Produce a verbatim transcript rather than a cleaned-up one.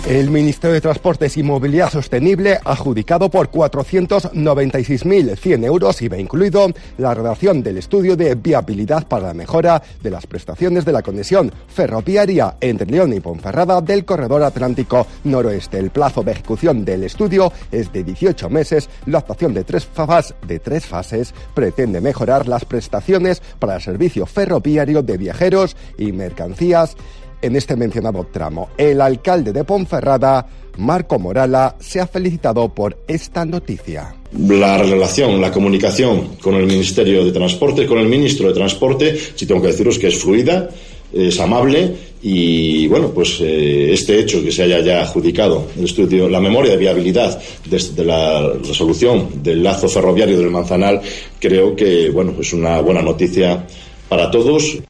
El Ministerio de Transportes y Movilidad Sostenible ha adjudicado por cuatrocientos noventa y seis mil cien euros, I V A incluido, la redacción del estudio de viabilidad para la mejora de las prestaciones de la conexión ferroviaria entre León y Ponferrada del corredor Atlántico Noroeste. El plazo de ejecución del estudio es de dieciocho meses. La actuación de tres, fas, de tres fases pretende mejorar las prestaciones para el servicio ferroviario de viajeros y mercancías en este mencionado tramo. El alcalde de Ponferrada, Marco Morala, se ha felicitado por esta noticia. La relación, la comunicación con el Ministerio de Transporte, con el Ministro de Transporte, sí tengo que deciros que es fluida, es amable y, bueno, pues eh, este hecho que se haya ya adjudicado el estudio, la memoria de viabilidad desde la resolución del lazo ferroviario del Manzanal, creo que, bueno, es una buena noticia para todos.